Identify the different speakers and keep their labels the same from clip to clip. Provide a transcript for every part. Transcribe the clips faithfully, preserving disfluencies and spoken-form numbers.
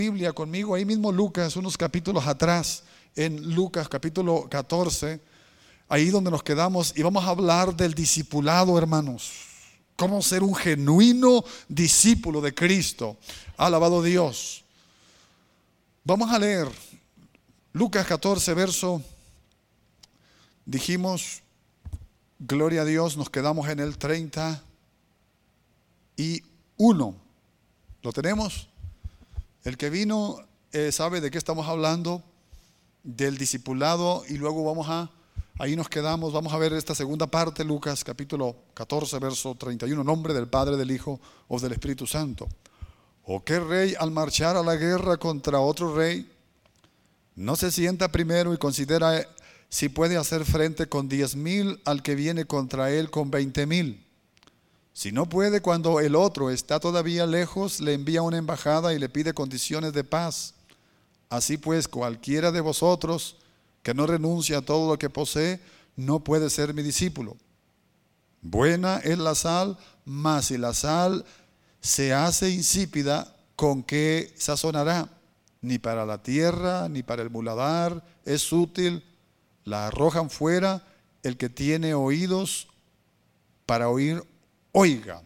Speaker 1: Biblia conmigo, ahí mismo Lucas, unos capítulos atrás, en Lucas capítulo catorce, ahí donde nos quedamos, y vamos a hablar del discipulado, hermanos. Cómo ser un genuino discípulo de Cristo. Alabado Dios. Vamos a leer Lucas catorce, verso, dijimos, gloria a Dios, nos quedamos en el treinta y uno. ¿Lo tenemos? El que vino eh, sabe de qué estamos hablando, del discipulado, y luego vamos a, ahí nos quedamos, vamos a ver esta segunda parte, Lucas capítulo catorce, verso treinta y uno, nombre del Padre, del Hijo o del Espíritu Santo. ¿O qué rey al marchar a la guerra contra otro rey no se sienta primero y considera si puede hacer frente con diez mil al que viene contra él con veinte mil? Si no puede, cuando el otro está todavía lejos, le envía una embajada y le pide condiciones de paz. Así pues, cualquiera de vosotros que no renuncia a todo lo que posee, no puede ser mi discípulo. Buena es la sal, mas si la sal se hace insípida, ¿con qué sazonará? Ni para la tierra, ni para el muladar es útil. La arrojan fuera. El que tiene oídos para oír, oiga.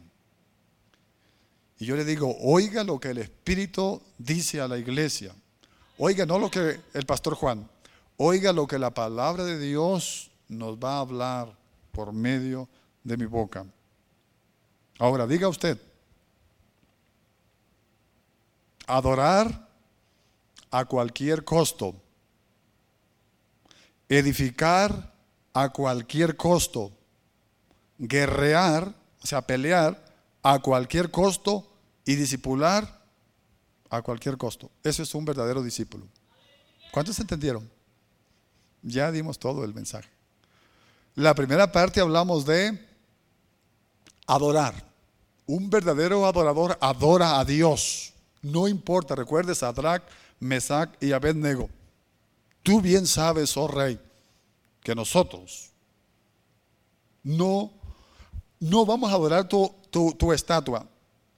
Speaker 1: Y yo le digo, oiga lo que el Espíritu dice a la iglesia. Oiga, no lo que el pastor Juan, oiga lo que la palabra de Dios nos va a hablar por medio de mi boca. Ahora, diga usted, adorar a cualquier costo, edificar a cualquier costo, guerrear, o sea, pelear a cualquier costo y discipular a cualquier costo. Eso es un verdadero discípulo. ¿Cuántos entendieron? Ya dimos todo el mensaje. La primera parte hablamos de adorar. Un verdadero adorador adora a Dios. No importa, recuerde Sadrach, Mesach y Abednego. Tú bien sabes, oh rey, que nosotros no, no vamos a adorar tu, tu, tu estatua.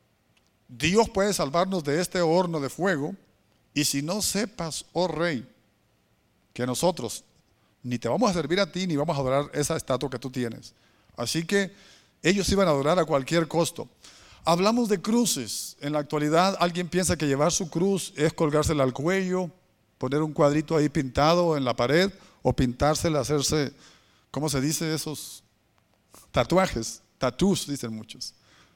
Speaker 1: Dios puede salvarnos de este horno de fuego, y si no sepas, oh rey, que nosotros ni te vamos a servir a ti, ni vamos a adorar esa estatua que tú tienes. Así que ellos iban a adorar a cualquier costo. Hablamos de cruces. En la actualidad alguien piensa que llevar su cruz es colgársela al cuello, poner un cuadrito ahí pintado en la pared, o pintársela, hacerse, ¿cómo se dice esos? Tatuajes, tatús dicen muchos.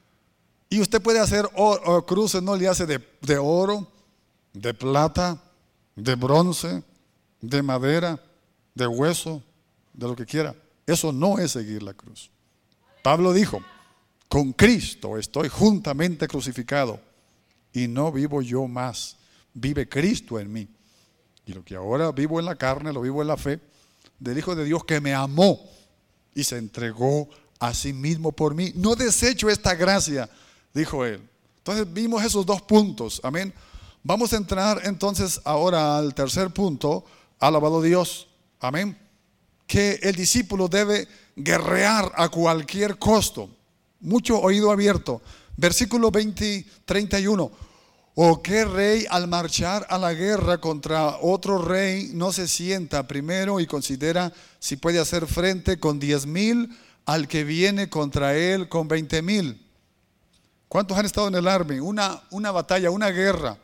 Speaker 1: Y usted puede hacer oro, o cruces, no le hace de, de oro, de plata, de bronce, de madera, de hueso, de lo que quiera. Eso no es seguir la cruz. Pablo dijo, con Cristo estoy juntamente crucificado, y no vivo yo más, vive Cristo en mí. Y lo que ahora vivo en la carne, lo vivo en la fe del Hijo de Dios que me amó y se entregó a sí mismo por mí. No desecho esta gracia, dijo él. Entonces vimos esos dos puntos, amén. Vamos a entrar entonces ahora al tercer punto, alabado Dios, amén. Que el discípulo debe guerrear a cualquier costo. Mucho oído abierto. Versículo veinte, treinta y uno. ¿O qué rey al marchar a la guerra contra otro rey no se sienta primero y considera si puede hacer frente con diez mil al que viene contra él con veinte mil? ¿Cuántos han estado en el Army? Una, una batalla, una guerra.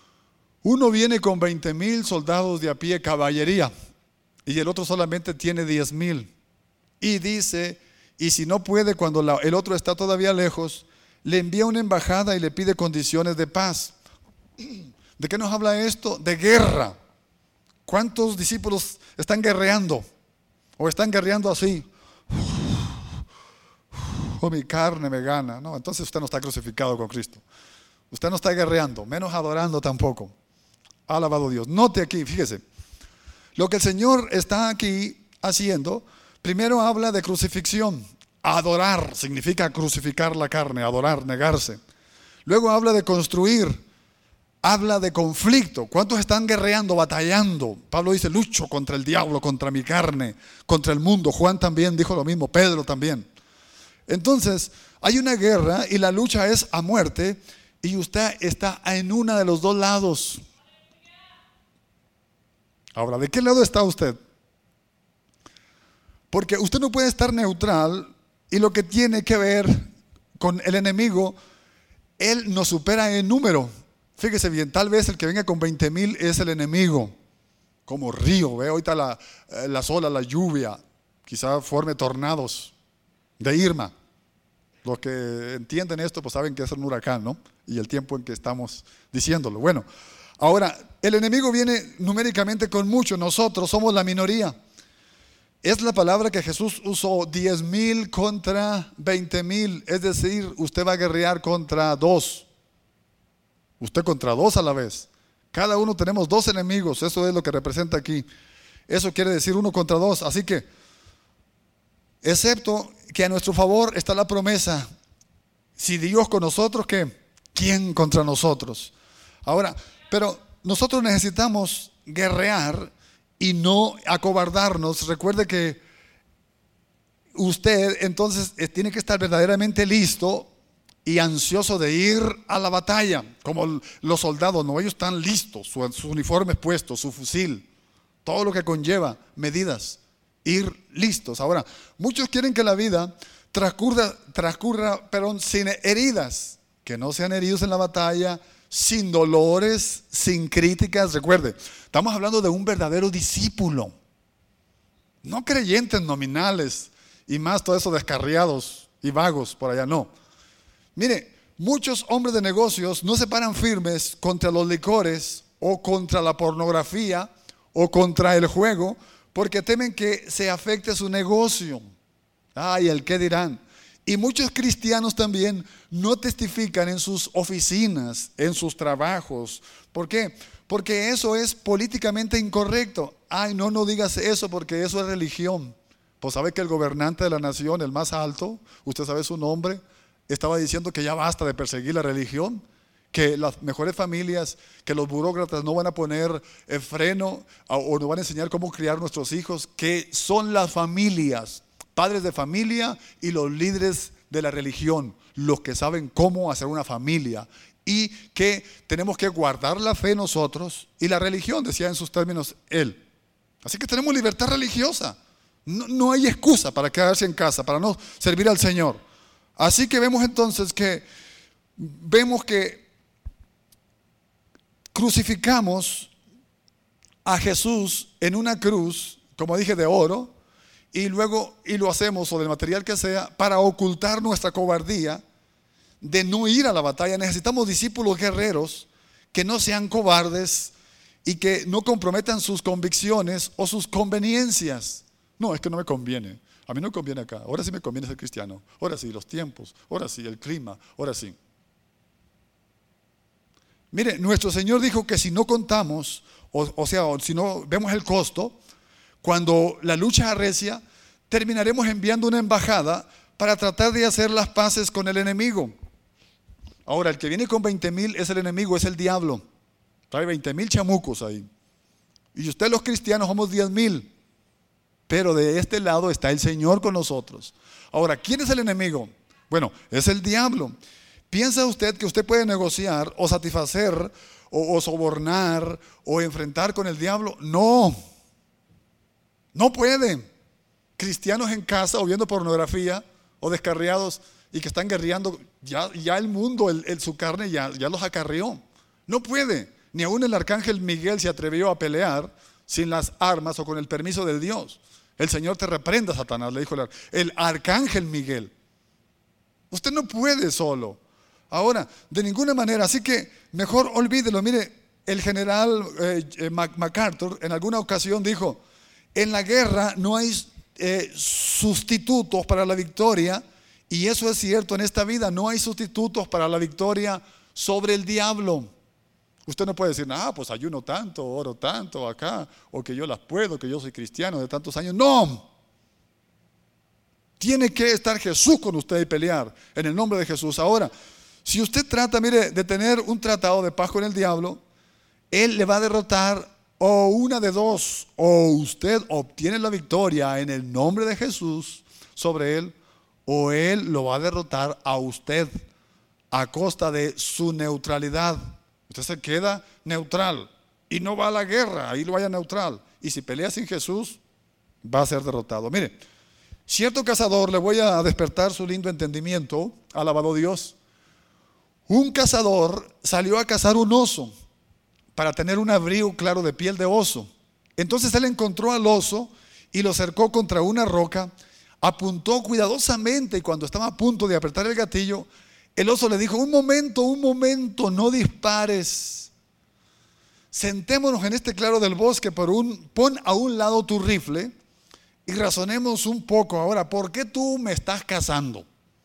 Speaker 1: Uno viene con veinte mil soldados de a pie, caballería, y el otro solamente tiene diez mil. Y dice, y si no puede cuando la, el otro está todavía lejos, le envía una embajada y le pide condiciones de paz. ¿De qué nos habla esto? De guerra. ¿Cuántos discípulos están guerreando? ¿O están guerreando así? O mi carne me gana. No, entonces usted no está crucificado con Cristo. Usted no está guerreando, menos adorando tampoco. Alabado Dios. Note aquí, fíjese. Lo que el Señor está aquí haciendo, primero habla de crucifixión. Adorar significa crucificar la carne, adorar, negarse. Luego habla de construir. Habla de conflicto. ¿Cuántos están guerreando, batallando? Pablo dice, lucho contra el diablo, contra mi carne, contra el mundo. Juan también dijo lo mismo, Pedro también. Entonces, hay una guerra y la lucha es a muerte, y usted está en uno de los dos lados. Ahora, ¿de qué lado está usted? Porque usted no puede estar neutral y lo que tiene que ver con el enemigo, él nos supera en número. Fíjese bien, tal vez el que venga con veinte mil es el enemigo, como río, ¿ve? Ahorita la, las olas, la lluvia, quizá forme tornados de Irma. Los que entienden esto pues saben que es un huracán, ¿no? Y el tiempo en que estamos diciéndolo. Bueno, ahora, el enemigo viene numéricamente con mucho, nosotros somos la minoría. Es la palabra que Jesús usó, diez mil contra veinte mil, es decir, usted va a guerrear contra dos. Usted contra dos a la vez. Cada uno tenemos dos enemigos, eso es lo que representa aquí. Eso quiere decir uno contra dos, así que, excepto que a nuestro favor está la promesa, si Dios con nosotros, ¿qué? ¿Quién contra nosotros? Ahora, pero nosotros necesitamos guerrear y no acobardarnos. Recuerde que usted entonces tiene que estar verdaderamente listo y ansioso de ir a la batalla, como los soldados, no, ellos están listos, sus uniformes puestos, su fusil, todo lo que conlleva medidas, ir listos. Ahora, muchos quieren que la vida transcurra, transcurra pero sin heridas, que no sean heridos en la batalla, sin dolores, sin críticas. Recuerde, estamos hablando de un verdadero discípulo, no creyentes nominales y más todos esos descarriados y vagos por allá, no. Mire, muchos hombres de negocios no se paran firmes contra los licores o contra la pornografía o contra el juego porque temen que se afecte su negocio. Ay, el qué dirán. Y muchos cristianos también no testifican en sus oficinas, en sus trabajos. ¿Por qué? Porque eso es políticamente incorrecto. Ay, no, no digas eso porque eso es religión. Pues sabe que el gobernante de la nación, el más alto, usted sabe su nombre, estaba diciendo que ya basta de perseguir la religión, que las mejores familias, que los burócratas no van a poner eh, freno o nos van a enseñar cómo criar nuestros hijos, que son las familias, padres de familia y los líderes de la religión, los que saben cómo hacer una familia, y que tenemos que guardar la fe nosotros y la religión, decía en sus términos él. Así que tenemos libertad religiosa, no, no hay excusa para quedarse en casa, para no servir al Señor. Así que vemos entonces que vemos que crucificamos a Jesús en una cruz, como dije, de oro, y luego y lo hacemos, o del material que sea, para ocultar nuestra cobardía de no ir a la batalla. Necesitamos discípulos guerreros que no sean cobardes y que no comprometan sus convicciones o sus conveniencias. No, es que no me conviene. A mí no me conviene acá, ahora sí me conviene ser cristiano, ahora sí los tiempos, ahora sí el clima, ahora sí. Mire, nuestro Señor dijo que si no contamos, o, o sea, si no vemos el costo, cuando la lucha arrecia, terminaremos enviando una embajada para tratar de hacer las paces con el enemigo. Ahora, el que viene con veinte mil es el enemigo, es el diablo. Trae veinte mil chamucos ahí. Y usted, los cristianos, somos diez mil. Pero de este lado está el Señor con nosotros. Ahora, ¿quién es el enemigo? Bueno, es el diablo. ¿Piensa usted que usted puede negociar o satisfacer o, o sobornar o enfrentar con el diablo? No, no puede. Cristianos en casa o viendo pornografía o descarriados y que están guerreando, ya, ya el mundo, el, el, su carne ya, ya los acarrió. No puede. Ni aún el arcángel Miguel se atrevió a pelear sin las armas o con el permiso de Dios. El Señor te reprenda, Satanás, le dijo el, el arcángel Miguel. Usted no puede solo. Ahora, de ninguna manera, así que mejor olvídelo. Mire, el general eh, MacArthur en alguna ocasión dijo, en la guerra no hay eh, sustitutos para la victoria, y eso es cierto en esta vida, no hay sustitutos para la victoria sobre el diablo. Usted no puede decir, ah, pues ayuno tanto, oro tanto acá, o que yo las puedo, que yo soy cristiano de tantos años. No, tiene que estar Jesús con usted y pelear en el nombre de Jesús. Ahora, si usted trata, mire, de tener un tratado de paz con el diablo, él le va a derrotar o una de dos, o usted obtiene la victoria en el nombre de Jesús sobre él, o él lo va a derrotar a usted a costa de su neutralidad. Usted se queda neutral y no va a la guerra, ahí lo vaya neutral. y si pelea sin Jesús, va a ser derrotado. Mire, cierto cazador, le voy a despertar su lindo entendimiento, alabado Dios. Un cazador salió a cazar un oso para tener un abrigo claro de piel de oso. Entonces él encontró al oso y lo cercó contra una roca, apuntó cuidadosamente y cuando estaba a punto de apretar el gatillo, el oso le dijo: un momento, un momento, no dispares. Sentémonos en este claro del bosque, por un, pon a un lado tu rifle y razonemos un poco. Ahora, ¿por qué tú me estás cazando?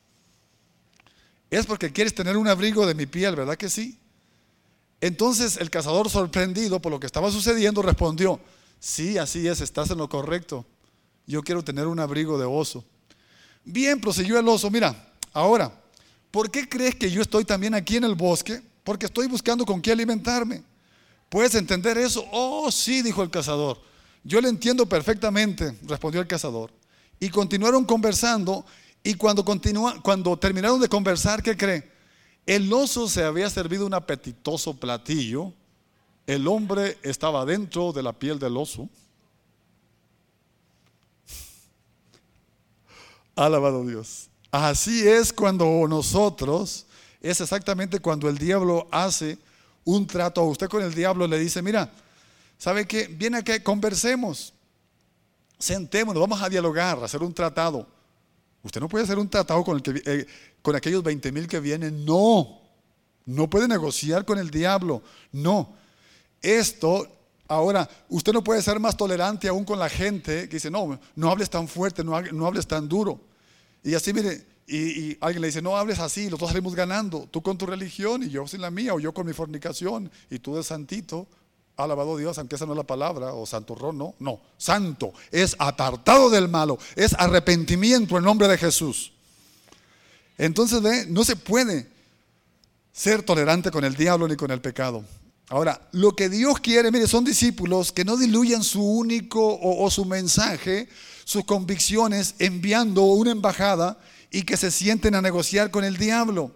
Speaker 1: Es porque quieres tener un abrigo de mi piel, ¿verdad que sí? Entonces el cazador, sorprendido por lo que estaba sucediendo, respondió: sí, así es, estás en lo correcto. Yo quiero tener un abrigo de oso. Bien, prosiguió el oso: mira, ahora, ¿por qué crees que yo estoy también aquí en el bosque? Porque estoy buscando con qué alimentarme. ¿Puedes entender eso? Oh, sí, dijo el cazador. Yo lo entiendo perfectamente, respondió el cazador. Y continuaron conversando, y cuando, continua, cuando terminaron de conversar, ¿qué cree? El oso se había servido un apetitoso platillo. El hombre estaba dentro de la piel del oso. Alabado Dios. Así es cuando nosotros, es exactamente cuando el diablo hace un trato a usted con el diablo. Le dice: mira, ¿sabe qué? Viene acá, conversemos, sentémonos, vamos a dialogar, a hacer un tratado. Usted no puede hacer un tratado con, el que, eh, con aquellos veinte mil que vienen. No, no puede negociar con el diablo. No, esto, ahora, usted no puede ser más tolerante aún con la gente que dice: no, no hables tan fuerte, no, no hables tan duro. Y así, mire, y, y alguien le dice: no hables así, los dos salimos ganando. Tú con tu religión y yo sin la mía, o yo con mi fornicación y tú de santito. Alabado Dios, aunque esa no es la palabra, o santurrón, no, no, santo, es apartado del malo, es arrepentimiento en nombre de Jesús. Entonces, ¿ve? No se puede ser tolerante con el diablo ni con el pecado. Ahora, lo que Dios quiere, mire, son discípulos que no diluyan su único o, o su mensaje, sus convicciones, enviando una embajada y que se sienten a negociar con el diablo.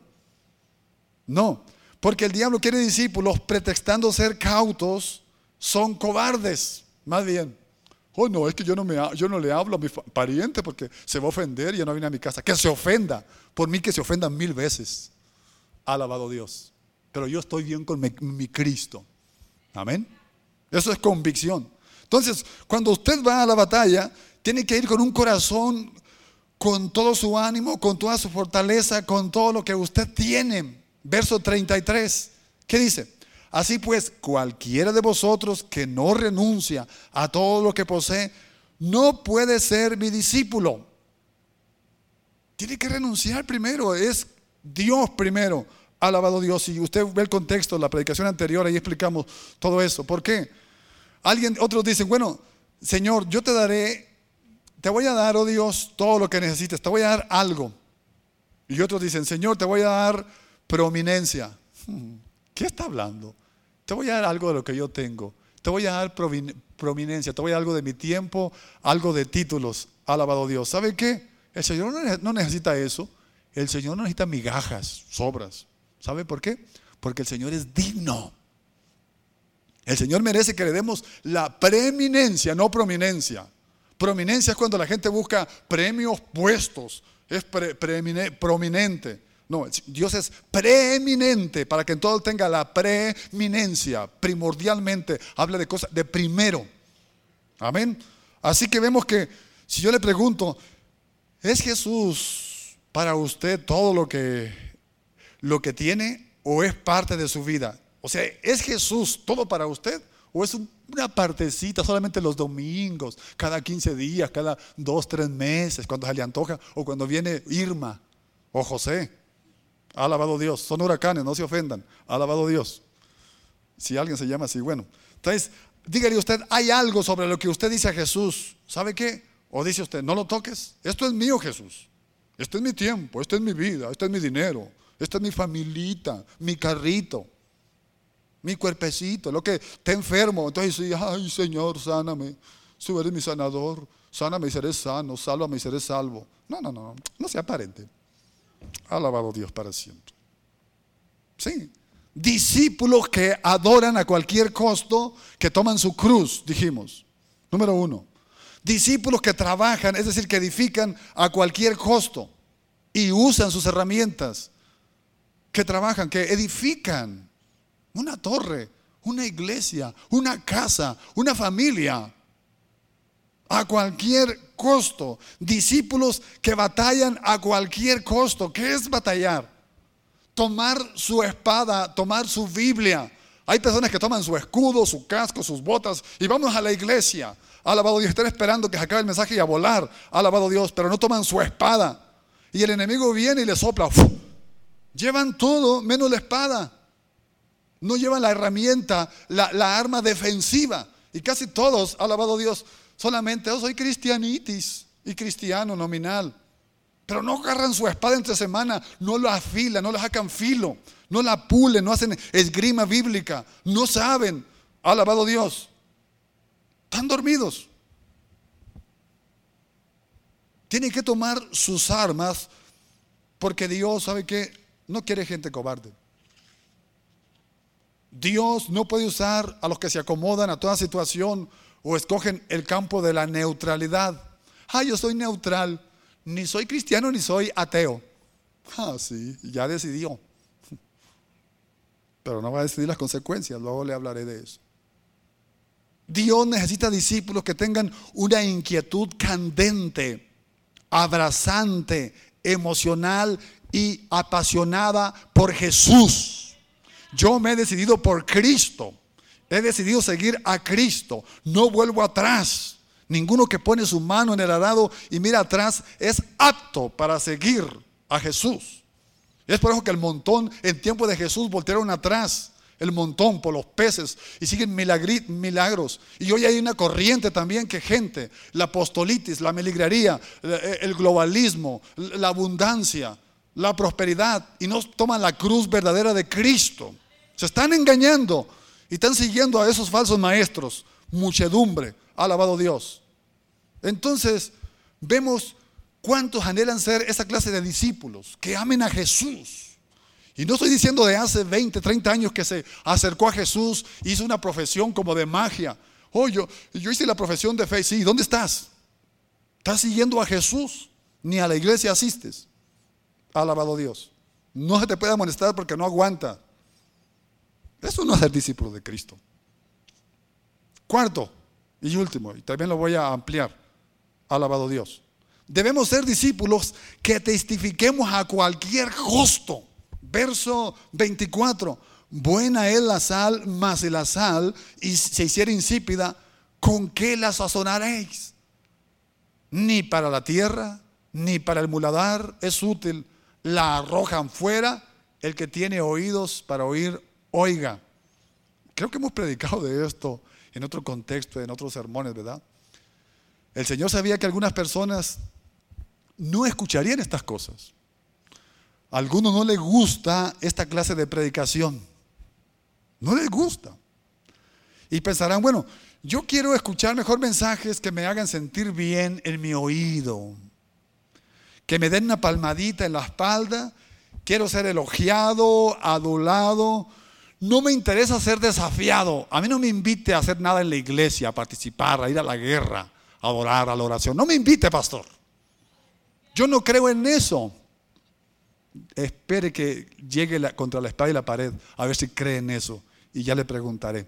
Speaker 1: No. Porque el diablo quiere discípulos pretextando ser cautos, son cobardes, más bien. Oh, no, es que yo no, me, yo no le hablo a mi pariente porque se va a ofender y ya no viene a mi casa. Que se ofenda, por mí que se ofendan mil veces. Alabado Dios. Pero yo estoy bien con mi, mi Cristo. Amén. Eso es convicción. Entonces, cuando usted va a la batalla, tiene que ir con un corazón, con todo su ánimo, con toda su fortaleza, con todo lo que usted tiene. Verso treinta y tres, ¿qué dice? Así pues, cualquiera de vosotros que no renuncia a todo lo que posee, no puede ser mi discípulo. Tiene que renunciar primero, es Dios primero. Alabado Dios. Y usted ve el contexto, la predicación anterior, ahí explicamos todo eso. ¿Por qué? Alguien, otros dicen: bueno, Señor, yo te daré, te voy a dar, oh Dios, todo lo que necesites, te voy a dar algo. Y otros dicen: Señor, te voy a dar prominencia. ¿Qué está hablando? Te voy a dar algo de lo que yo tengo. Te voy a dar prominencia, te voy a dar algo de mi tiempo, algo de títulos. Alabado Dios. ¿Sabe qué? El Señor no necesita eso. El Señor no necesita migajas, sobras. ¿Sabe por qué? Porque el Señor es digno. El Señor merece que le demos la preeminencia, no prominencia. Prominencia es cuando la gente busca premios, puestos. Es pre, preemine, prominente. No, Dios es preeminente para que en todo tenga la preeminencia. Primordialmente habla de cosas de primero. Amén. Así que vemos que si yo le pregunto: ¿es Jesús para usted todo lo que, lo que tiene o es parte de su vida? O sea, ¿es Jesús todo para usted o es una partecita solamente los domingos, cada quince días, cada dos, tres meses, cuando se le antoja, o cuando viene Irma o José? Alabado Dios. Son huracanes, no se ofendan. Alabado Dios. Si alguien se llama así, bueno. Entonces, dígale usted: hay algo sobre lo que usted dice a Jesús. ¿Sabe qué? O dice usted: no lo toques. Esto es mío, Jesús. Este es mi tiempo, esta es mi vida, este es mi dinero, esta es mi familita, mi carrito, mi cuerpecito, lo que está enfermo. Entonces dice: ay, Señor, sáname. Tú eres mi sanador. Sáname y seré sano. Sálvame y seré salvo. No, no, no. No sea aparente. Alabado Dios para siempre. Sí, discípulos que adoran a cualquier costo, que toman su cruz, dijimos. Número uno. Discípulos que trabajan, es decir, que edifican a cualquier costo y usan sus herramientas. Que trabajan, que edifican una torre, una iglesia, una casa, una familia, a cualquier costo. Discípulos que batallan a cualquier costo. ¿Qué es batallar? Tomar su espada, tomar su Biblia. Hay personas que toman su escudo, su casco, sus botas y vamos a la iglesia. Alabado Dios, están esperando que se acabe el mensaje y a volar. Alabado Dios, pero no toman su espada. Y el enemigo viene y le sopla. ¡Uf! Llevan todo menos la espada. No llevan la herramienta, la, la arma defensiva. Y casi todos, alabado Dios, solamente, oh, soy cristianitis y cristiano nominal. Pero no agarran su espada entre semana, no lo afilan, no le sacan filo, no la pulen, no hacen esgrima bíblica, no saben, alabado Dios. Están dormidos. Tienen que tomar sus armas porque Dios, ¿sabe qué? No quiere gente cobarde. Dios no puede usar a los que se acomodan a toda situación o escogen el campo de la neutralidad. Ah, yo soy neutral, ni soy cristiano ni soy ateo. Ah, sí, ya decidió. Pero no va a decidir las consecuencias, luego le hablaré de eso. Dios necesita discípulos que tengan una inquietud candente, abrazante, emocional y apasionada por Jesús. Yo me he decidido por Cristo. He decidido seguir a Cristo. No vuelvo atrás. Ninguno que pone su mano en el arado y mira atrás es apto para seguir a Jesús. Es por eso que el montón en tiempo de Jesús voltearon atrás. El montón por los peces y siguen milagri, milagros. Y hoy hay una corriente también que gente, la apostolitis, la miligraría, el globalismo, la abundancia, la prosperidad, y no toman la cruz verdadera de Cristo. Se están engañando y están siguiendo a esos falsos maestros. Muchedumbre, alabado Dios. Entonces vemos cuántos anhelan ser esa clase de discípulos que amen a Jesús. Y no estoy diciendo de hace veinte, treinta años que se acercó a Jesús, hizo una profesión como de magia. Oh, yo, yo hice la profesión de fe. Sí, ¿dónde estás? ¿Estás siguiendo a Jesús? Ni a la iglesia asistes. Alabado Dios. No se te puede amonestar porque no aguanta. Eso no es ser discípulo de Cristo. Cuarto y último, y también lo voy a ampliar. Alabado Dios. Debemos ser discípulos que testifiquemos a cualquier costo. Verso veinticuatro. Buena es la sal, mas si la sal y se hiciera insípida, ¿con qué la sazonaréis? Ni para la tierra, ni para el muladar es útil. La arrojan fuera. El que tiene oídos para oír, oiga. Creo que hemos predicado de esto en otro contexto, en otros sermones, ¿verdad? El Señor sabía que algunas personas no escucharían estas cosas. A algunos no les gusta esta clase de predicación. No les gusta. Y pensarán, bueno, yo quiero escuchar mejor mensajes que me hagan sentir bien en mi oído. Que me den una palmadita en la espalda. Quiero ser elogiado, adulado. No me interesa ser desafiado. A mí no me invite a hacer nada en la iglesia, a participar, a ir a la guerra, a orar, a la oración. No me invite, pastor. Yo no creo en eso. Espere que llegue la, contra la espada y la pared, a ver si cree en eso, y ya le preguntaré.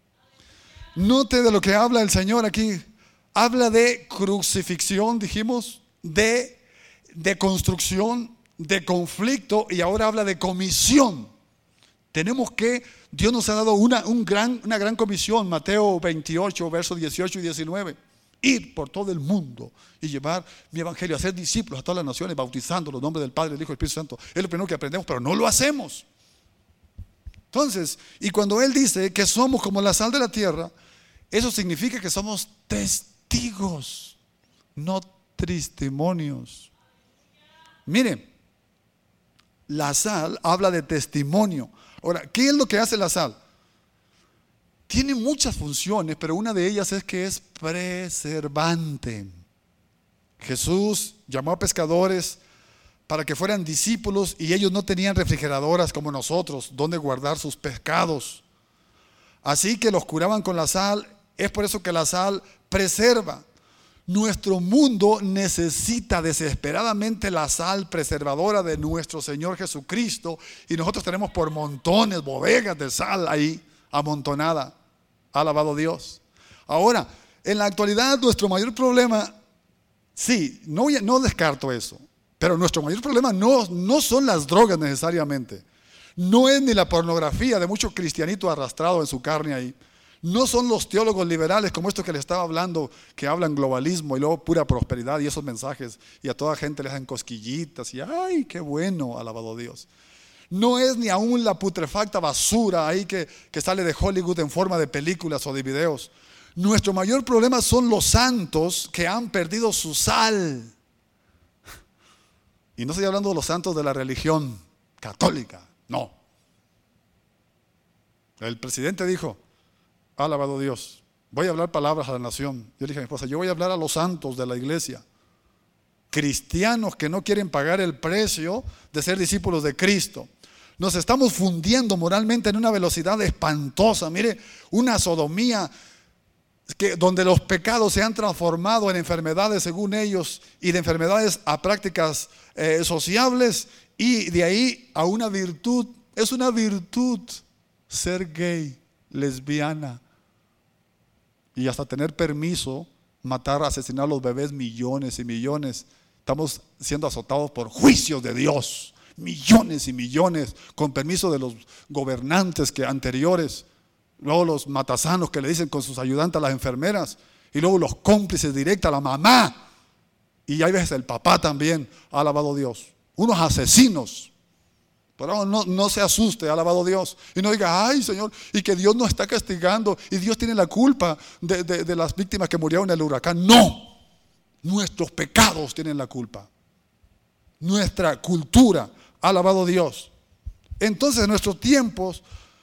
Speaker 1: Note de lo que habla el Señor aquí. Habla de crucifixión, dijimos, de, de construcción, de conflicto, y ahora habla de comisión. Tenemos que, Dios nos ha dado una, un gran, una gran comisión. Mateo veintiocho, versos dieciocho y diecinueve. Ir por todo el mundo y llevar mi evangelio, hacer discípulos a todas las naciones, bautizando los nombres del Padre, del Hijo y del Espíritu Santo. Es lo primero que aprendemos, pero no lo hacemos. Entonces, y cuando Él dice que somos como la sal de la tierra, eso significa que somos testigos, no testimonios. Mire, la sal habla de testimonio. Ahora, ¿qué es lo que hace la sal? Tiene muchas funciones, pero una de ellas es que es preservante. Jesús llamó a pescadores para que fueran discípulos y ellos no tenían refrigeradoras como nosotros, donde guardar sus pescados. Así que los curaban con la sal Es por eso que la sal preserva. Nuestro mundo necesita desesperadamente la sal preservadora de nuestro Señor Jesucristo, y nosotros tenemos por montones, bodegas de sal ahí amontonada. Alabado Dios. Ahora, en la actualidad nuestro mayor problema, sí, no, voy a- no descarto eso, pero nuestro mayor problema no, no son las drogas necesariamente. No es ni la pornografía de muchos cristianitos arrastrados en su carne ahí. No son los teólogos liberales como estos que le estaba hablando, que hablan globalismo y luego pura prosperidad y esos mensajes, y a toda gente le hacen cosquillitas y ¡ay, qué bueno! Alabado Dios. No es ni aún la putrefacta basura ahí que, que sale de Hollywood en forma de películas o de videos. Nuestro mayor problema son los santos que han perdido su sal. Y no estoy hablando de los santos de la religión católica, no. El presidente dijo: alabado Dios, voy a hablar palabras a la nación. Yo le dije a mi esposa: yo voy a hablar a los santos de la iglesia, cristianos que no quieren pagar el precio de ser discípulos de Cristo. Nos estamos fundiendo moralmente en una velocidad espantosa. Mire, una sodomía que, donde los pecados se han transformado en enfermedades según ellos, y de enfermedades a prácticas eh, sociables, y de ahí a una virtud. Es una virtud ser gay, lesbiana, y hasta tener permiso, matar, asesinar a los bebés, millones y millones. Estamos siendo azotados por juicios de Dios, millones y millones, con permiso de los gobernantes que anteriores. Luego los matasanos que le dicen con sus ayudantes a las enfermeras, y luego los cómplices directos a la mamá, y hay veces el papá también. Alabado Dios. Unos asesinos. Pero no, no se asuste, alabado Dios, y no diga: ay Señor, y que Dios nos está castigando y Dios tiene la culpa de, de, de las víctimas que murieron en el huracán. No, nuestros pecados tienen la culpa, nuestra cultura, alabado Dios. Entonces en nuestros tiempos,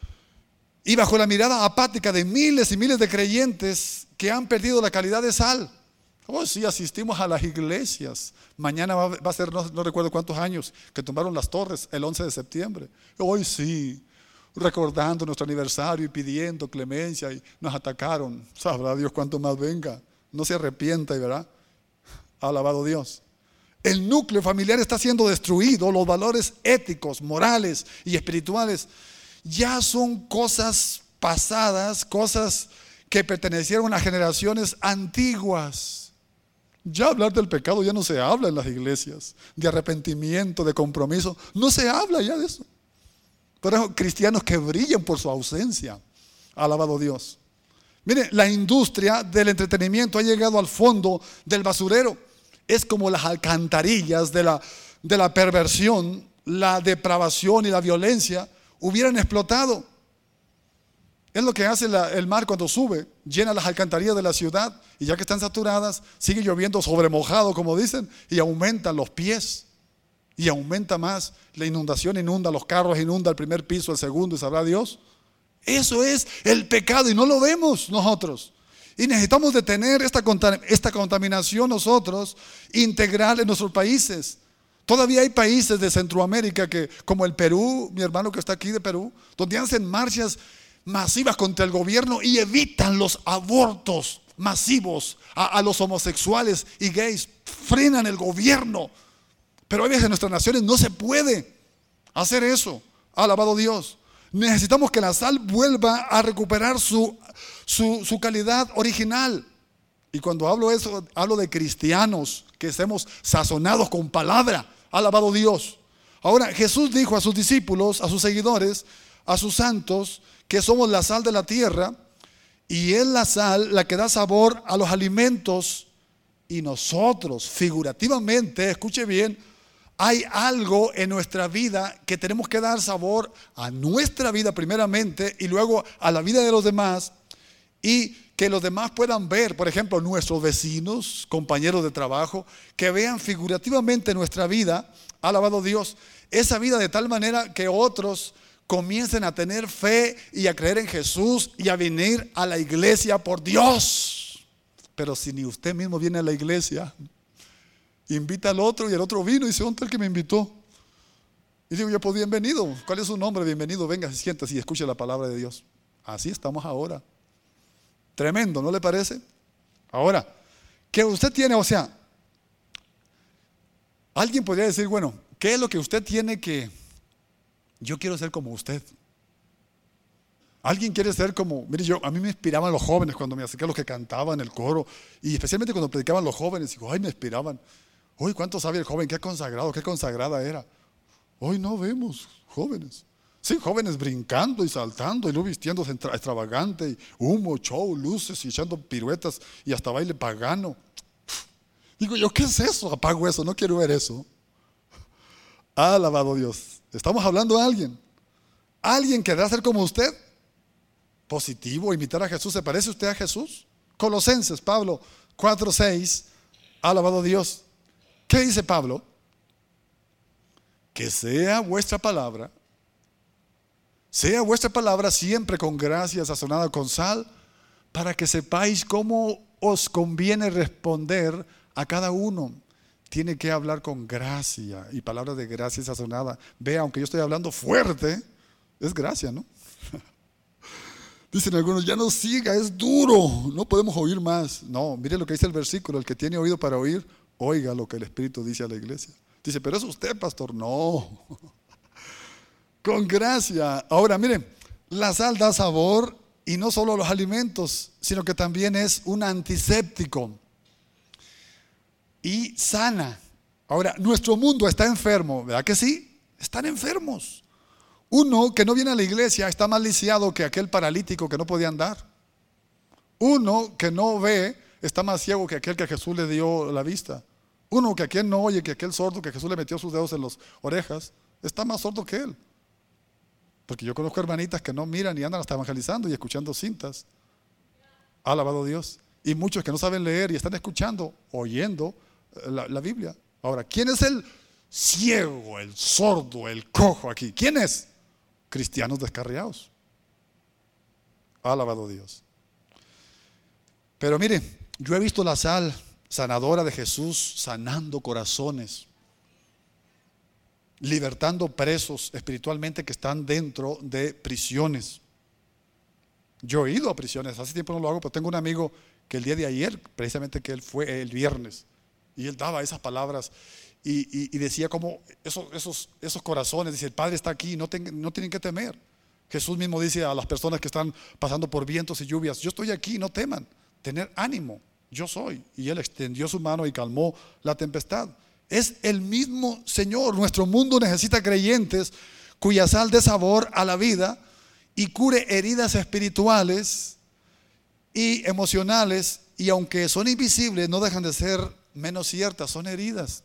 Speaker 1: y bajo la mirada apática de miles y miles de creyentes que han perdido la calidad de sal. Oh sí, asistimos a las iglesias. Mañana va, va a ser, no, no recuerdo cuántos años que tumbaron las torres, el once de septiembre. Hoy sí, recordando nuestro aniversario y pidiendo clemencia, y nos atacaron. Sabrá Dios cuánto más venga. No se arrepienta, y verá. Alabado Dios. El núcleo familiar está siendo destruido. Los valores éticos, morales y espirituales ya son cosas pasadas, cosas que pertenecieron a generaciones antiguas. Ya hablar del pecado ya no se habla en las iglesias, de arrepentimiento, de compromiso, no se habla ya de eso. Pero cristianos que brillan por su ausencia. Alabado Dios. Mire, la industria del entretenimiento ha llegado al fondo del basurero. Es como las alcantarillas de la, de la perversión, la depravación y la violencia hubieran explotado. Es lo que hace la, el mar cuando sube, llena las alcantarillas de la ciudad, y ya que están saturadas, sigue lloviendo sobre mojado, como dicen, y aumentan los pies, y aumenta más, la inundación inunda los carros, inunda el primer piso, el segundo, y sabrá Dios. Eso es el pecado y no lo vemos nosotros. Y necesitamos detener esta, esta contaminación nosotros, integral en nuestros países. Todavía hay países de Centroamérica que, como el Perú, mi hermano que está aquí de Perú, donde hacen marchas masivas contra el gobierno y evitan los abortos masivos a, a los homosexuales y gays, frenan el gobierno. Pero a veces en nuestras naciones no se puede hacer eso. Alabado Dios. Necesitamos que la sal vuelva a recuperar su, su, su calidad original. Y cuando hablo eso, hablo de cristianos que estemos sazonados con palabra. Alabado Dios. Ahora, Jesús dijo a sus discípulos, a sus seguidores, a sus santos, que somos la sal de la tierra, y es la sal la que da sabor a los alimentos. Y nosotros, figurativamente, escuche bien, hay algo en nuestra vida que tenemos que dar sabor a nuestra vida primeramente, y luego a la vida de los demás, y que los demás puedan ver, por ejemplo, nuestros vecinos, compañeros de trabajo, que vean figurativamente nuestra vida, alabado Dios, esa vida de tal manera que otros comiencen a tener fe y a creer en Jesús y a venir a la iglesia por Dios. Pero si ni usted mismo viene a la iglesia, invita al otro, y el otro vino y dice: ¿dónde está el que me invitó? Y digo yo: pues bienvenido. ¿Cuál es su nombre? Bienvenido, venga, siéntese y escuche la palabra de Dios. Así estamos ahora. Tremendo, ¿no le parece? Ahora, que usted tiene, o sea, alguien podría decir, bueno, ¿qué es lo que usted tiene que yo quiero ser como usted? Alguien quiere ser como, mire, yo, a mí me inspiraban los jóvenes cuando me acerqué a los que cantaban el coro, y especialmente cuando predicaban los jóvenes, digo, ay, me inspiraban. Hoy, ¿cuánto sabe el joven? Qué consagrado, qué consagrada era. Hoy no vemos jóvenes. Sí, jóvenes brincando y saltando y luego vistiéndose extravagante, y humo, show, luces y echando piruetas y hasta baile pagano. Digo yo, ¿qué es eso? Apago eso, no quiero ver eso. Alabado Dios. Estamos hablando de alguien. ¿Alguien querrá ser como usted? Positivo, imitar a Jesús. ¿Se parece usted a Jesús? Colosenses, Pablo cuatro seis. Alabado Dios. ¿Qué dice Pablo? Que sea vuestra palabra, sea vuestra palabra siempre con gracia sazonada con sal, para que sepáis cómo os conviene responder a cada uno. Tiene que hablar con gracia y palabras de gracia sazonada. Vea, aunque yo estoy hablando fuerte, es gracia, ¿no? Dicen algunos, ya no siga, es duro, no podemos oír más. No, mire lo que dice el versículo: el que tiene oído para oír, oiga lo que el Espíritu dice a la iglesia. Dice, pero es usted, pastor. No, con gracia. Ahora, miren, la sal da sabor, y no solo a los alimentos, sino que también es un antiséptico y sana. Ahora, nuestro mundo está enfermo, ¿verdad que sí? Están enfermos. Uno que no viene a la iglesia está más lisiado que aquel paralítico que no podía andar. Uno que no ve está más ciego que aquel que Jesús le dio la vista. Uno que aquel no oye que aquel sordo que Jesús le metió sus dedos en las orejas está más sordo que él. Porque yo conozco hermanitas que no miran y andan hasta evangelizando y escuchando cintas. Alabado Dios. Y muchos que no saben leer y están escuchando, oyendo la, la Biblia. Ahora, ¿quién es el ciego, el sordo, el cojo aquí? ¿Quién es? Cristianos descarriados. Alabado Dios. Pero mire, yo he visto la sal sanadora de Jesús sanando corazones, libertando presos espiritualmente que están dentro de prisiones. Yo he ido a prisiones, hace tiempo no lo hago, pero tengo un amigo que el día de ayer, precisamente que él fue el viernes, y él daba esas palabras y, y, y decía como esos, esos, esos corazones, dice, el Padre está aquí, no, ten, no tienen que temer. Jesús mismo dice a las personas que están pasando por vientos y lluvias, yo estoy aquí, no teman, tener ánimo, yo soy. Y él extendió su mano y calmó la tempestad. Es el mismo Señor. Nuestro mundo necesita creyentes cuya sal dé sabor a la vida y cure heridas espirituales y emocionales, y aunque son invisibles, no dejan de ser menos ciertas. Son heridas.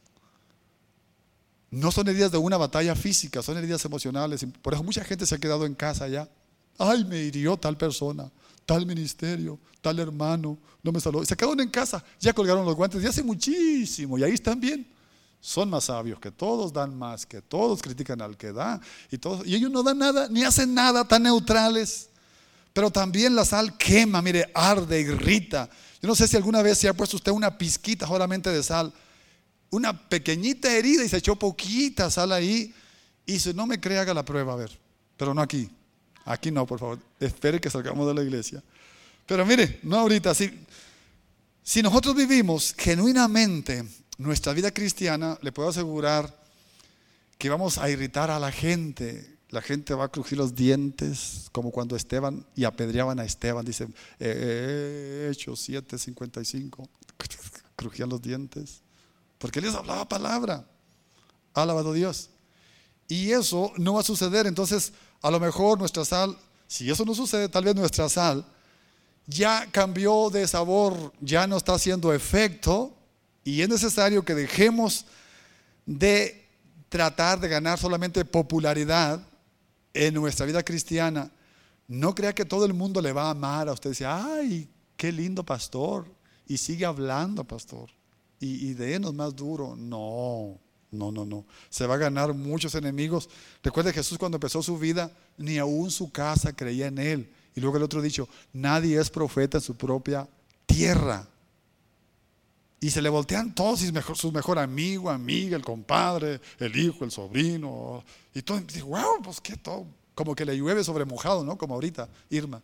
Speaker 1: No son heridas de una batalla física, son heridas emocionales. Por eso mucha gente se ha quedado en casa ya. Ay, me hirió tal persona, tal ministerio, tal hermano, no me saludó. Se quedaron en casa, ya colgaron los guantes, ya hace muchísimo, y ahí están bien. Son más sabios que todos, dan más que todos, critican al que da, y, todos, y ellos no dan nada, ni hacen nada, tan neutrales. Pero también la sal quema, mire, arde, irrita. Yo no sé si alguna vez se ha puesto usted una pizquita solamente de sal, una pequeñita herida, y se echó poquita sal ahí, y dice, no me crea, haga la prueba, a ver, pero no aquí. Aquí no, por favor, espere que salgamos de la iglesia. Pero mire, no ahorita, si, si nosotros vivimos genuinamente nuestra vida cristiana, le puedo asegurar que vamos a irritar a la gente. La gente va a crujir los dientes, como cuando Esteban y apedreaban a Esteban, dice eh, Hechos siete cincuenta y cinco, crujían los dientes, porque les hablaba palabra. Alabado Dios. Y eso no va a suceder. Entonces, a lo mejor nuestra sal, si eso no sucede, tal vez nuestra sal ya cambió de sabor, ya no está haciendo efecto, y es necesario que dejemos de tratar de ganar solamente popularidad en nuestra vida cristiana. No crea que todo el mundo le va a amar a usted. Dice, ay, qué lindo pastor, y sigue hablando, pastor, y, y denos más duro. No, no, no, no. Se va a ganar muchos enemigos. Recuerde, Jesús cuando empezó su vida, ni aún su casa creía en él. Y luego el otro dicho, nadie es profeta en su propia tierra. Y se le voltean todos sus mejor, su mejor amigo, amiga, el compadre, el hijo, el sobrino. Y todo, y dice, wow, pues qué todo. Como que le llueve sobre mojado, ¿no? Como ahorita, Irma.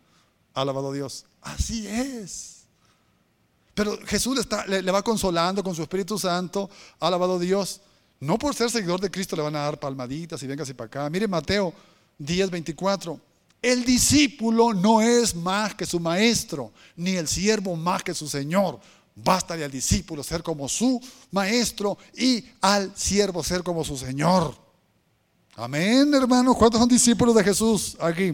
Speaker 1: Alabado Dios. Así es. Pero Jesús le, está, le, le va consolando con su Espíritu Santo. Alabado Dios. No por ser seguidor de Cristo le van a dar palmaditas y véngase para acá. Mire Mateo diez, veinticuatro. El discípulo no es más que su maestro, ni el siervo más que su señor. Bástale al discípulo ser como su maestro y al siervo ser como su señor. Amén, hermanos. ¿Cuántos son discípulos de Jesús aquí?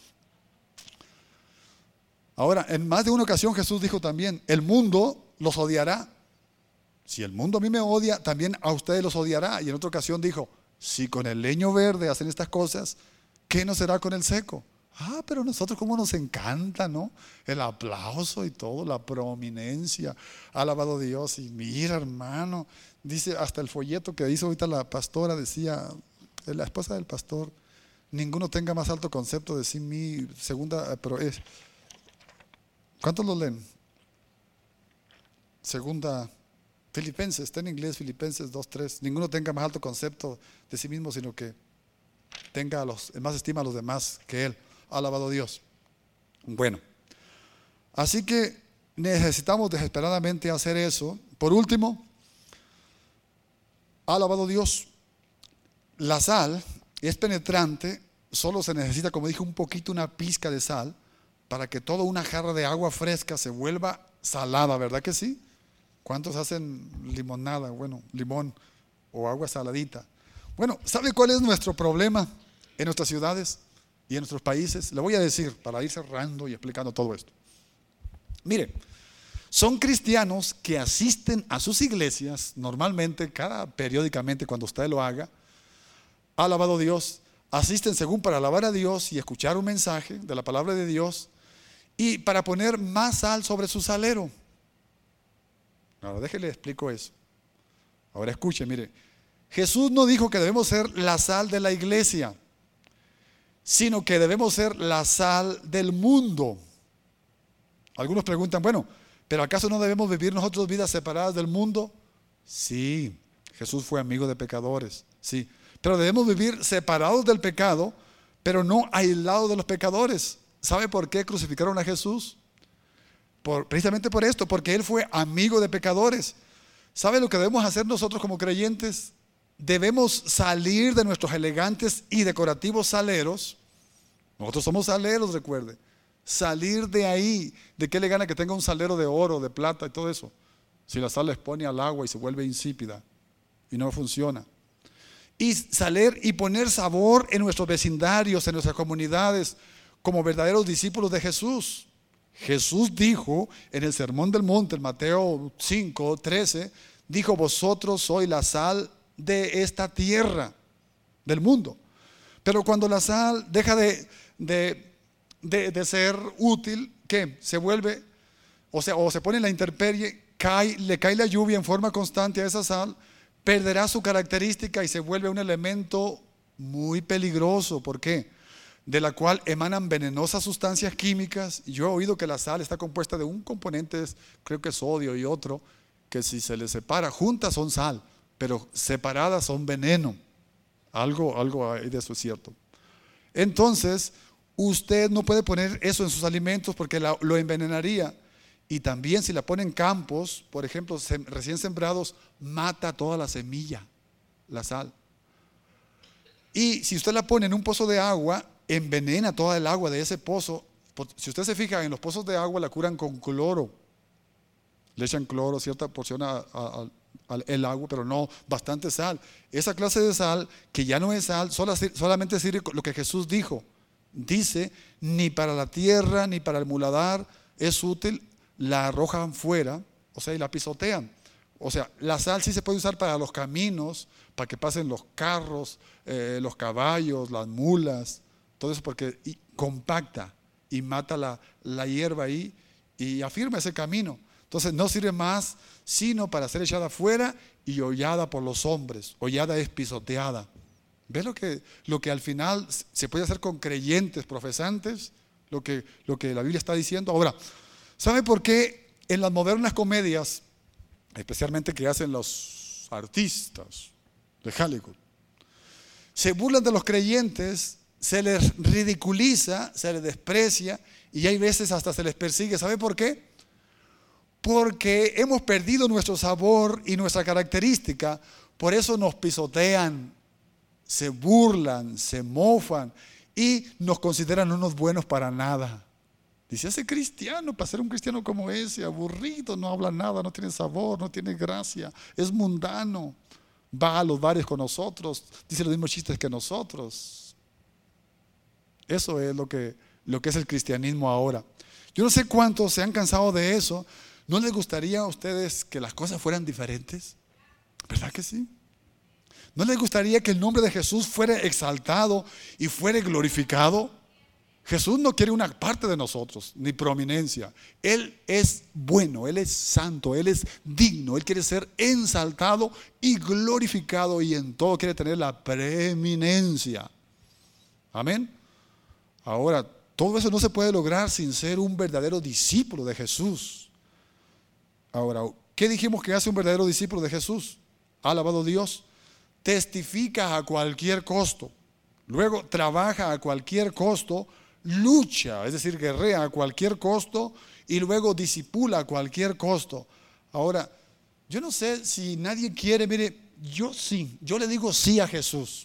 Speaker 1: Ahora, en más de una ocasión Jesús dijo también, el mundo los odiará. Si el mundo a mí me odia, también a ustedes los odiará. Y en otra ocasión dijo, si con el leño verde hacen estas cosas, ¿qué no será con el seco? Ah, pero nosotros cómo nos encanta, ¿no? El aplauso y todo, la prominencia. Alabado Dios. Y mira, hermano, dice hasta el folleto que hizo ahorita la pastora, decía, la esposa del pastor, ninguno tenga más alto concepto de sí mismo. Segunda, pero es, ¿cuántos lo leen? Segunda, Filipenses, está en inglés, Filipenses dos, tres. Ninguno tenga más alto concepto de sí mismo, sino que tenga los, más estima a los demás que él. Alabado Dios. Bueno, así que necesitamos desesperadamente hacer eso. Por último, alabado Dios, la sal es penetrante. Solo se necesita, como dije, un poquito, una pizca de sal para que toda una jarra de agua fresca se vuelva salada, ¿verdad que sí? ¿Cuántos hacen limonada? Bueno, limón o agua saladita. Bueno, ¿sabe cuál es nuestro problema en nuestras ciudades y en nuestros países? Le voy a decir para ir cerrando y explicando todo esto. Mire, son cristianos que asisten a sus iglesias normalmente, cada periódicamente cuando usted lo haga. Alabado Dios, asisten según para alabar a Dios y escuchar un mensaje de la palabra de Dios y para poner más sal sobre su salero. Ahora déjele explico eso. Ahora escuche, mire, Jesús no dijo que debemos ser la sal de la iglesia, sino que debemos ser la sal del mundo. Algunos preguntan, bueno, ¿pero acaso no debemos vivir nosotros vidas separadas del mundo? Sí, Jesús fue amigo de pecadores, sí, pero debemos vivir separados del pecado, pero no aislados de los pecadores. ¿Sabe por qué crucificaron a Jesús? Por, precisamente por esto, porque Él fue amigo de pecadores. ¿Sabe lo que debemos hacer nosotros como creyentes? Debemos salir de nuestros elegantes y decorativos saleros. Nosotros somos saleros, recuerde. Salir de ahí. ¿De qué le gana que tenga un salero de oro, de plata y todo eso? Si la sal les pone al agua y se vuelve insípida y no funciona. Y salir y poner sabor en nuestros vecindarios, en nuestras comunidades, como verdaderos discípulos de Jesús. Jesús dijo en el Sermón del Monte, en Mateo cinco, trece, dijo, vosotros sois la sal de esta tierra, del mundo. Pero cuando la sal deja de, de, de, de ser útil, ¿qué? Se vuelve, o sea, o se pone en la intemperie, cae, le cae la lluvia en forma constante a esa sal, perderá su característica y se vuelve un elemento muy peligroso. ¿Por qué? De la cual emanan venenosas sustancias químicas. Yo he oído que la sal está compuesta de un componente, creo que sodio y otro, que si se les separa, juntas son sal, pero separadas son veneno. Algo, algo hay de eso es cierto. Entonces, usted no puede poner eso en sus alimentos porque la, lo envenenaría. Y también si la pone en campos, por ejemplo, sem, recién sembrados, mata toda la semilla, la sal. Y si usted la pone en un pozo de agua, envenena toda el agua de ese pozo. Si usted se fija, en los pozos de agua la curan con cloro. Le echan cloro, cierta porción al agua, pero no bastante sal. Esa clase de sal, que ya no es sal, solamente sirve lo que Jesús dijo. Dice, ni para la tierra, ni para el muladar es útil, la arrojan fuera, o sea, y la pisotean. O sea, la sal sí se puede usar para los caminos, para que pasen los carros, eh, los caballos, las mulas, todo eso, porque compacta y mata la, la hierba ahí y afirma ese camino. Entonces no sirve más sino para ser echada afuera y hollada por los hombres. Hollada es pisoteada. ¿Ves lo que, lo que al final se puede hacer con creyentes profesantes? Lo que, lo que la Biblia está diciendo. Ahora, ¿sabe por qué en las modernas comedias, especialmente que hacen los artistas de Hollywood, se burlan de los creyentes se les ridiculiza, se les desprecia y hay veces hasta se les persigue. ¿Sabe por qué? Porque hemos perdido nuestro sabor y nuestra característica. Por eso nos pisotean, se burlan, se mofan y nos consideran unos buenos para nada. Dice, ese cristiano, para ser un cristiano como ese, aburrido, no habla nada, no tiene sabor, no tiene gracia, es mundano, va a los bares con nosotros, dice los mismos chistes que nosotros. Eso es lo que, lo que es el cristianismo ahora. Yo no sé cuántos se han cansado de eso. ¿No les gustaría a ustedes que las cosas fueran diferentes? ¿Verdad que sí? ¿No les gustaría que el nombre de Jesús fuera exaltado y fuera glorificado? Jesús no quiere una parte de nosotros, ni prominencia. Él es bueno, Él es santo, Él es digno. Él quiere ser exaltado y glorificado y en todo quiere tener la preeminencia. Amén. Ahora, todo eso no se puede lograr sin ser un verdadero discípulo de Jesús. Ahora, ¿qué dijimos que hace un verdadero discípulo de Jesús? Alabado Dios. Testifica a cualquier costo. Luego trabaja a cualquier costo. Lucha, es decir, guerrea a cualquier costo. Y luego disipula a cualquier costo. Ahora, yo no sé si nadie quiere, mire, yo sí, yo le digo sí a Jesús.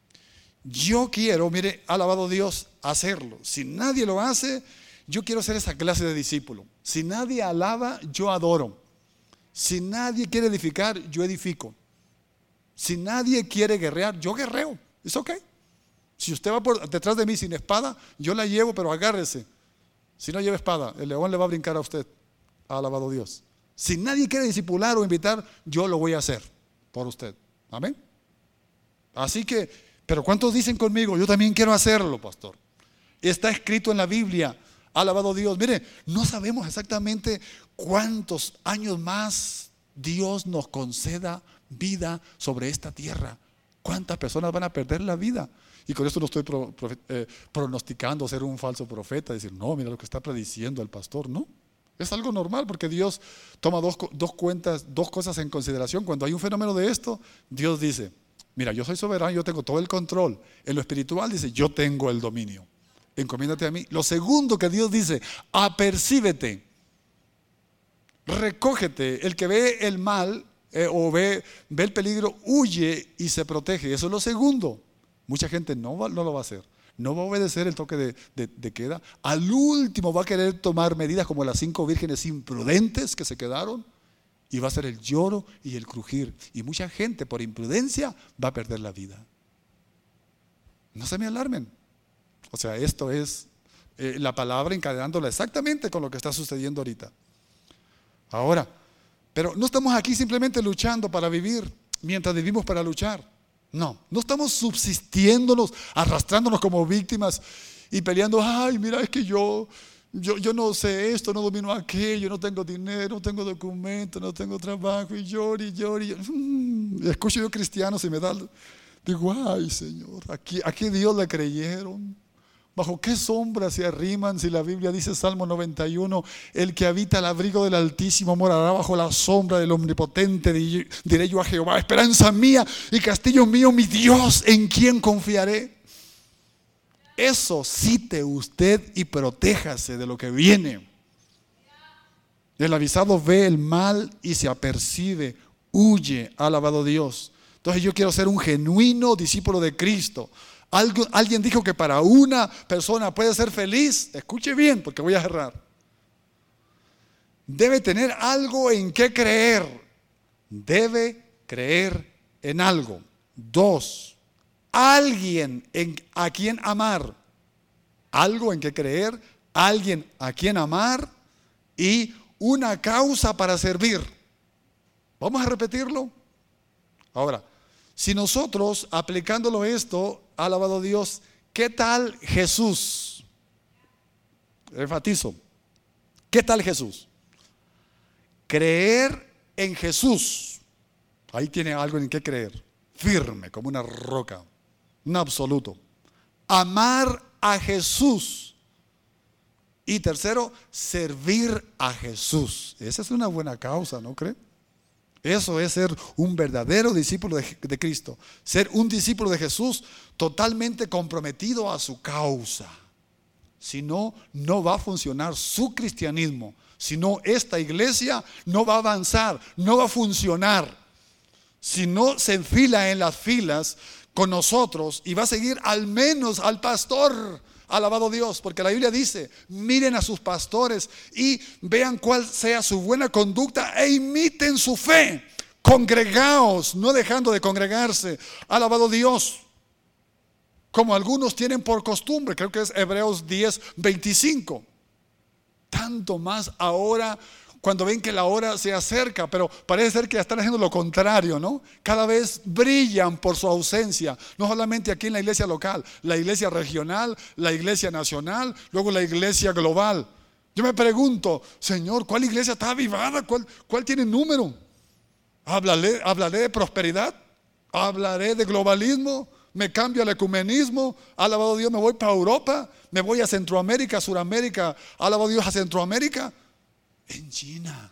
Speaker 1: Yo quiero, mire, alabado Dios, hacerlo. Si nadie lo hace, yo quiero ser esa clase de discípulo. Si nadie alaba, yo adoro. Si nadie quiere edificar, yo edifico. Si nadie quiere guerrear, yo guerreo. ¿Es ok? Si usted va por detrás de mí sin espada, yo la llevo, pero agárrese. Si no lleva espada, el león le va a brincar a usted. Alabado Dios. Si nadie quiere discipular o invitar, yo lo voy a hacer por usted. Amén. Así que, pero ¿cuántos dicen conmigo? Yo también quiero hacerlo, pastor. Está escrito en la Biblia. Alabado Dios. Mire, no sabemos exactamente cuántos años más Dios nos conceda vida sobre esta tierra. ¿Cuántas personas van a perder la vida? Y con esto no estoy pro, pro, eh, pronosticando ser un falso profeta, decir, no, mira lo que está prediciendo el pastor, no. Es algo normal porque Dios toma dos, dos cuentas, dos cosas en consideración. Cuando hay un fenómeno de esto, Dios dice, mira, yo soy soberano, yo tengo todo el control. En lo espiritual dice, yo tengo el dominio. Encomiéndate a mí. Lo segundo que Dios dice, apercíbete, recógete. El que ve el mal eh, o ve, ve el peligro, huye y se protege. Eso es lo segundo. Mucha gente no, va, no lo va a hacer. No va a obedecer el toque de, de, de queda. Al último va a querer tomar medidas como las cinco vírgenes imprudentes que se quedaron. Y va a ser el lloro y el crujir. Y mucha gente por imprudencia va a perder la vida. No se me alarmen. O sea, esto es eh, la palabra encadenándola exactamente con lo que está sucediendo ahorita. Ahora, pero no estamos aquí simplemente luchando para vivir mientras vivimos para luchar. No, no estamos subsistiéndonos, arrastrándonos como víctimas y peleando, ay, mira, es que yo, yo, yo no sé esto, no domino aquello, no tengo dinero, no tengo documentos, no tengo trabajo, y lloro y lloro. Y mm, escucho yo cristianos y me da, digo, ay, Señor, ¿aquí, ¿a qué Dios le creyeron? ¿Bajo qué sombra se arriman si la Biblia dice, Salmo noventa y uno, el que habita al abrigo del Altísimo morará bajo la sombra del Omnipotente? Diré yo a Jehová, esperanza mía y castillo mío, mi Dios, ¿en quién confiaré? Eso cite usted y protéjase de lo que viene. El avisado ve el mal y se apercibe, huye, alabado Dios. Entonces yo quiero ser un genuino discípulo de Cristo. Algo, alguien dijo que para una persona puede ser feliz. Escuche bien porque voy a cerrar. Debe tener algo en qué creer. Debe creer en algo. Dos, alguien en, a quien amar. Algo en qué creer, alguien a quien amar y una causa para servir. Vamos a repetirlo. Ahora, si nosotros aplicándolo esto, alabado Dios, ¿qué tal Jesús? Enfatizo, ¿qué tal Jesús? Creer en Jesús. Ahí tiene algo en qué creer. Firme como una roca, un absoluto. Amar a Jesús. Y tercero, servir a Jesús. Esa es una buena causa, ¿no cree? Eso es ser un verdadero discípulo de, de Cristo. Ser un discípulo de Jesús totalmente comprometido a su causa. Si no, no va a funcionar su cristianismo. Si no, esta iglesia no va a avanzar, no va a funcionar. Si no se enfila en las filas con nosotros y va a seguir al menos al pastor. Alabado Dios, porque la Biblia dice: miren a sus pastores y vean cuál sea su buena conducta e imiten su fe. Congregaos, no dejando de congregarse. Alabado Dios. Como algunos tienen por costumbre, creo que es Hebreos diez, veinticinco. Tanto más ahora, cuando ven que la hora se acerca, pero parece ser que están haciendo lo contrario, ¿no? Cada vez brillan por su ausencia, no solamente aquí en la iglesia local, la iglesia regional, la iglesia nacional, luego la iglesia global. Yo me pregunto, Señor, ¿cuál iglesia está avivada? ¿Cuál, cuál tiene número? ¿Hablaré, hablaré de prosperidad? ¿Hablaré de globalismo? ¿Me cambio al ecumenismo? Alabado Dios, me voy para Europa, me voy a Centroamérica, Suramérica, alabado Dios, a Centroamérica. En China,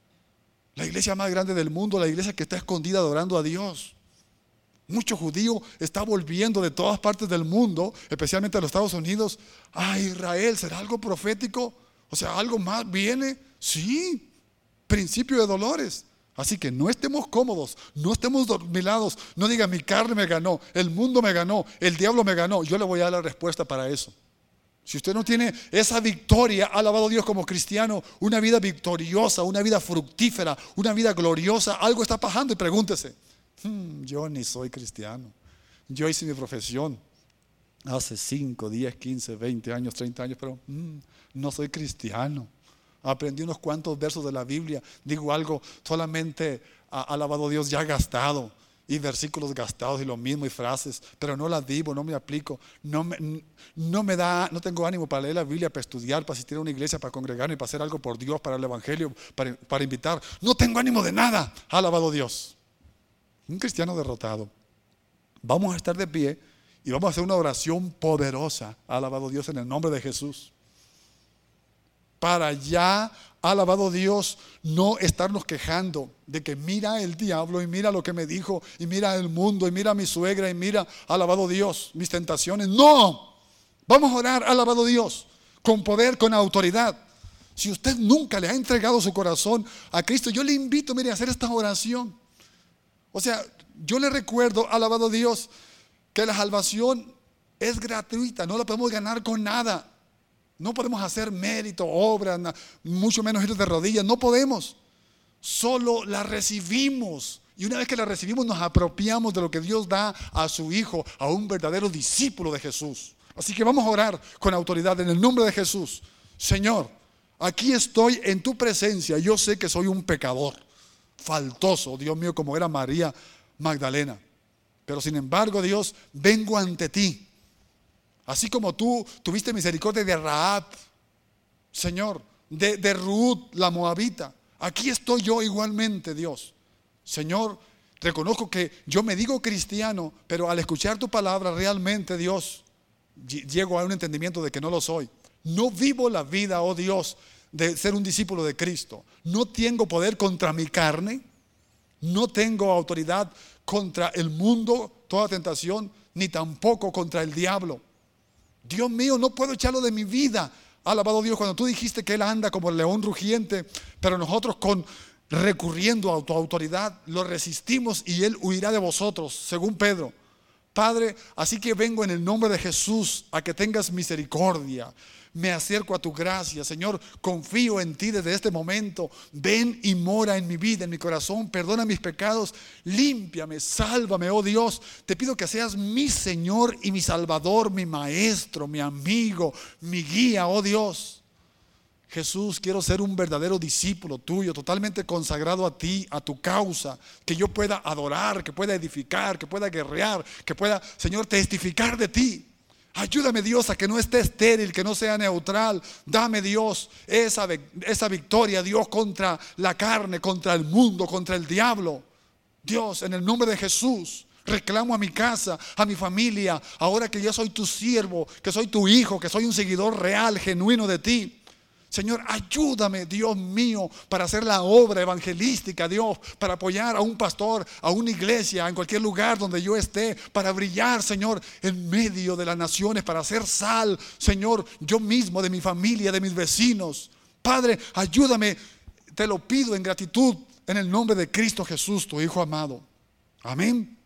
Speaker 1: la iglesia más grande del mundo, la iglesia que está escondida adorando a Dios. Mucho judío está volviendo de todas partes del mundo, especialmente de los Estados Unidos, a Israel. ¿Será algo profético? O sea, ¿algo más viene? Sí, principio de dolores. Así que no estemos cómodos, no estemos dormilados. No diga: mi carne me ganó, el mundo me ganó, el diablo me ganó. Yo le voy a dar la respuesta para eso. Si usted no tiene esa victoria, alabado Dios, como cristiano, una vida victoriosa, una vida fructífera, una vida gloriosa, algo está pasando. Y pregúntese: hmm, yo ni soy cristiano. Yo hice mi profesión hace cinco, diez, quince, veinte años, treinta años, pero hmm, no soy cristiano. Aprendí unos cuantos versos de la Biblia, digo algo solamente, alabado Dios, ya gastado. Y versículos gastados y lo mismo y frases, pero no las vivo, no me aplico, no me, no me da, no tengo ánimo para leer la Biblia, para estudiar, para asistir a una iglesia, para congregarme, para hacer algo por Dios, para el evangelio, para, para invitar. No tengo ánimo de nada. Alabado Dios. Un cristiano derrotado. Vamos a estar de pie y vamos a hacer una oración poderosa. Alabado Dios, en el nombre de Jesús. Para ya, alabado Dios, no estarnos quejando de que mira el diablo y mira lo que me dijo y mira el mundo y mira a mi suegra y mira, alabado Dios, mis tentaciones. No, vamos a orar, alabado Dios, con poder, con autoridad. Si usted nunca le ha entregado su corazón a Cristo, yo le invito, mire, a hacer esta oración. O sea, yo le recuerdo, alabado Dios, que la salvación es gratuita, no la podemos ganar con nada. No podemos hacer mérito, obra, mucho menos ir de rodillas. No podemos. Solo la recibimos. Y una vez que la recibimos, nos apropiamos de lo que Dios da a su Hijo, a un verdadero discípulo de Jesús. Así que vamos a orar con autoridad en el nombre de Jesús. Señor, aquí estoy en tu presencia. Yo sé que soy un pecador, faltoso, Dios mío, como era María Magdalena. Pero sin embargo, Dios, vengo ante ti. Así como tú tuviste misericordia de Rahab, Señor, de, de Ruth, la moabita. Aquí estoy yo igualmente, Dios. Señor, reconozco que yo me digo cristiano, pero al escuchar tu palabra realmente, Dios, llego a un entendimiento de que no lo soy. No vivo la vida, oh Dios, de ser un discípulo de Cristo. No tengo poder contra mi carne. No tengo autoridad contra el mundo, toda tentación, ni tampoco contra el diablo. Dios mío, no puedo echarlo de mi vida. Alabado Dios, cuando tú dijiste que Él anda como el león rugiente, pero nosotros con recurriendo a tu autoridad lo resistimos y Él huirá de vosotros, según Pedro. Padre, así que vengo en el nombre de Jesús a que tengas misericordia. Me acerco a tu gracia, Señor, confío en ti desde este momento. Ven y mora en mi vida, en mi corazón, perdona mis pecados, límpiame, sálvame, oh Dios. Te pido que seas mi Señor y mi Salvador, mi Maestro, mi amigo, mi guía, oh Dios. Jesús, quiero ser un verdadero discípulo tuyo, totalmente consagrado a ti, a tu causa, que yo pueda adorar, que pueda edificar, que pueda guerrear, que pueda, Señor, testificar de ti. Ayúdame, Dios, a que no esté estéril, que no sea neutral. Dame, Dios, esa, esa victoria, Dios, contra la carne, contra el mundo, contra el diablo. Dios, en el nombre de Jesús, reclamo a mi casa, a mi familia, ahora que yo soy tu siervo, que soy tu hijo, que soy un seguidor real, genuino de ti. Señor, ayúdame, Dios mío, para hacer la obra evangelística, Dios, para apoyar a un pastor, a una iglesia, en cualquier lugar donde yo esté, para brillar, Señor, en medio de las naciones, para hacer sal, Señor, yo mismo, de mi familia, de mis vecinos. Padre, ayúdame, te lo pido en gratitud, en el nombre de Cristo Jesús, tu Hijo amado. Amén.